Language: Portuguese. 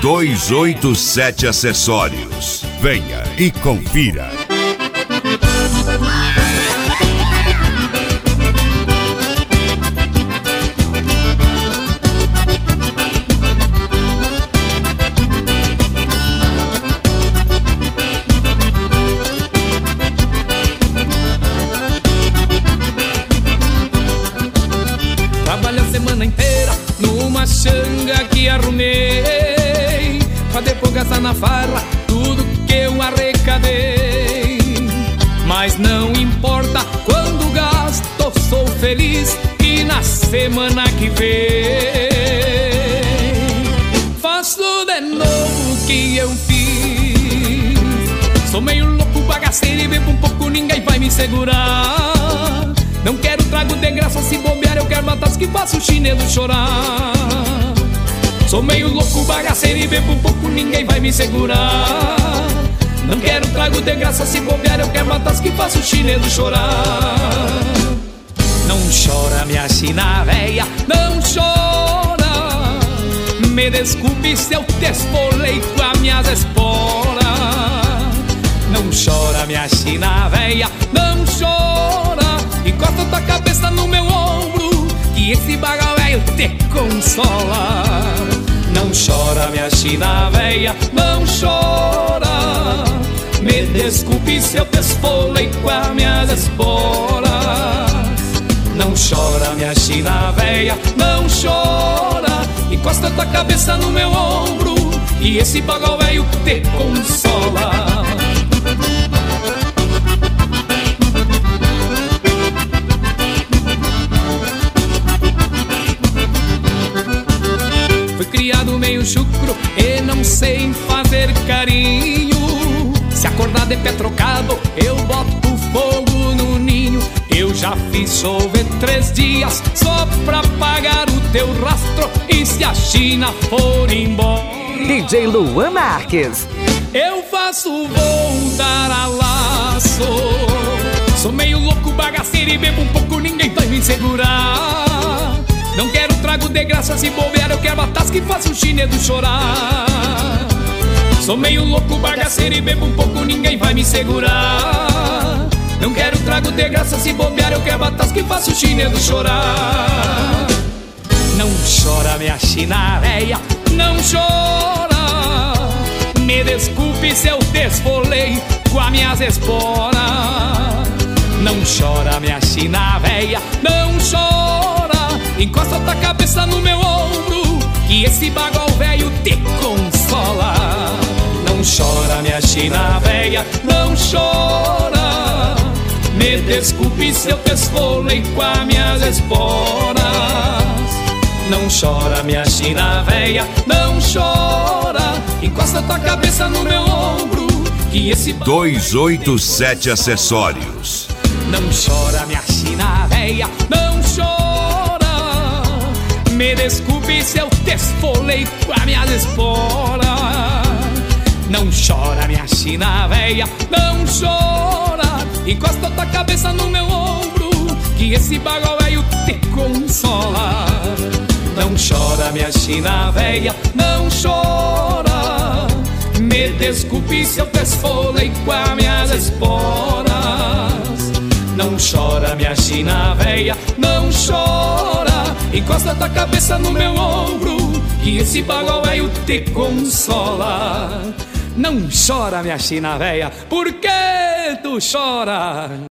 287 Acessórios. Venha e confira. Trabalhei a semana inteira numa xanga que arrumei, pra depois gastar na farra tudo que eu arrecadei. Mas não importa quando gasto, sou feliz e na semana que vem faço de novo o que eu fiz. Sou meio louco, bagaceiro e bebo um pouco, ninguém vai me segurar. Não quero trago de graça, se bobear eu quero matar os que faço o chinelo chorar. Sou meio louco, bagaceiro e bebo um pouco, ninguém vai me segurar. Não quero trago de graça, se bobear eu quero matar os que faço o chinelo chorar. Não chora minha china véia, não chora. Me desculpe se eu te esfolei com as minhas esporas. Não chora minha china véia, não chora. Encosta tua cabeça no meu ombro, que esse bagal velho te consola. Não chora minha china véia, não chora. Me desculpe se eu te esfolei com as minhas esporas. Não chora minha china véia, não chora. Encosta tua cabeça no meu ombro, e esse bagal velho te consola. Fui criado meio chucro e não sei fazer carinho. Se acordar de pé trocado, eu boto fogo no ninho. Eu já fiz chover 3 dias só pra pagar o teu rastro. E se a China for embora, DJ Luan Marques, eu faço voltar a laço. Sou meio louco, bagaceiro e bebo um pouco, ninguém vai me segurar. Não quero trago de graça, se bobear eu quero matar que faço o chinelo chorar. Sou meio louco, bagaceiro e bebo um pouco, ninguém vai me segurar. Não quero trago de graça, se bobear eu quero matar que faço o chinelo chorar. Não chora minha china véia, não chora. Me desculpe se eu te esfolei com as minhas esporas. Não chora minha china véia, não chora. Encosta tua cabeça no meu ombro, que esse bagal velho te consola. Não chora minha china véia, não chora. Me desculpe se eu te esfolei com as minhas esporas. Não chora minha china véia, não chora. Encosta tua cabeça no meu ombro, que esse 287 Acessórios. Não chora minha china véia, não chora. Me desculpe se eu te esfolei com as minhas esporas. Não chora minha china véia, não chora. Encosta tua cabeça no meu ombro, que esse bagal velho te consola. Não chora minha china véia, não chora. Me desculpe se eu te esfolei com as minhas esporas. Não chora minha china véia, não chora. Encosta tua cabeça no meu ombro, que esse bagal velho te consola. Não chora minha china véia, por que tu chora?